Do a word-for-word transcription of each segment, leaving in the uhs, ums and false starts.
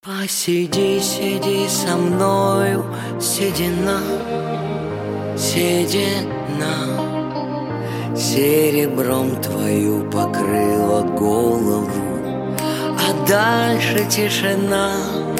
Посиди, сиди со мною, седина, седина, серебром твою покрыла голову, а дальше тишина.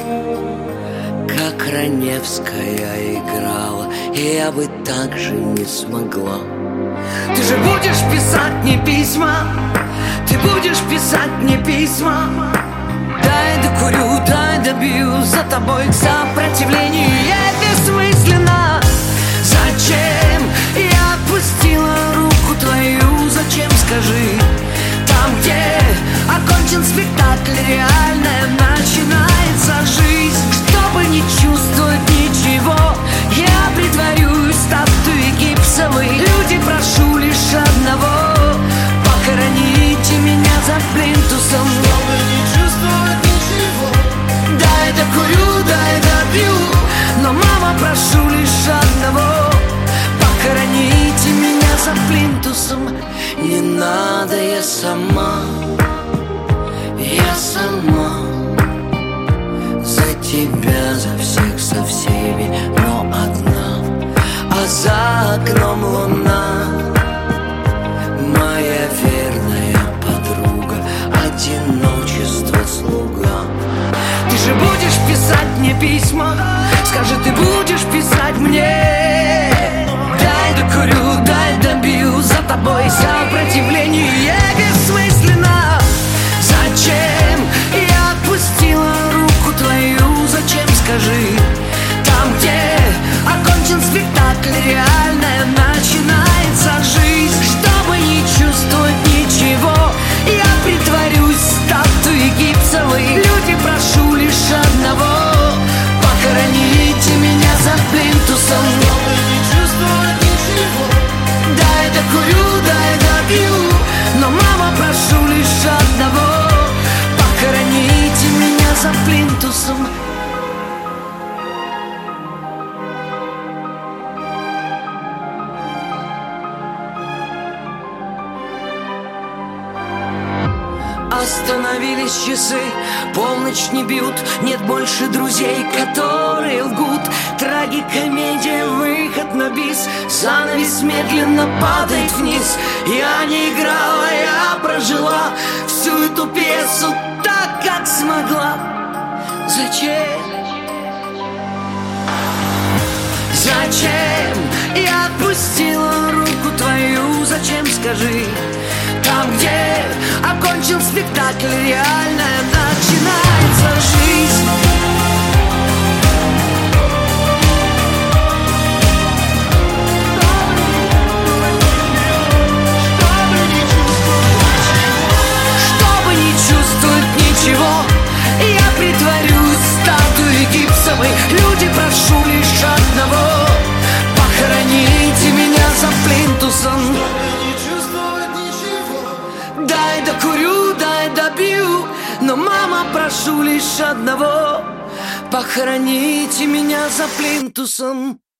Как Раневская играла, я бы так же не смогла. Ты же будешь писать мне письма, ты будешь писать мне письма. Дай докурю, дай добью, за тобой к сопротивлению бессмысленно. Зачем я отпустила руку твою, зачем, скажи? Там, где окончен спектакль, реальная начинается жизнь. Чтобы не чувствовать ничего, я притворюсь статуей гипсовой. Люди, прошу лишь одного: похороните меня за плинтусом. Чтобы не чувствовать ничего, дай докурю, дай добью. Но, мама, прошу лишь одного: похороните меня за плинтусом. Не надо, я сама, я сама. За тебя, за всех, со всеми, но одна. А за окном луна, моя верная подруга, одиночество слуга. Ты же будешь писать мне письма, скажи, ты будешь писать мне. Дай докурю, дай добью, за тобой сопротивление бессмысленно. Зачем я отпустила руку твою, зачем, скажи? Там, где окончен спектакль, реальная начинается жизнь. Чтобы не чувствовать ничего, я притворюсь статуей гипсовой. Люди, прошу лишь одного: похороните меня за плинтусом. Чтобы не чувствовать ничего, дай докурю, дай добью. Но, мама, прошу лишь одного: похороните меня за плинтусом. Остановились часы, полночь не бьют, нет больше друзей, которые лгут. Трагикомедия, выход на бис, занавес медленно падает вниз. Я не играла, я прожила всю эту пьесу так, как смогла. Зачем? Зачем я отпустила руку твою, зачем, скажи? Там, где окончен спектакль, реальная начинается жизнь. Чтобы не чувствовать ничего, я притворюсь статуей гипсовой. Люди, прошу лишь одного: похороните меня за плинтусом. Дай докурю, дай добью. Но, мама, прошу лишь одного: похороните меня за плинтусом.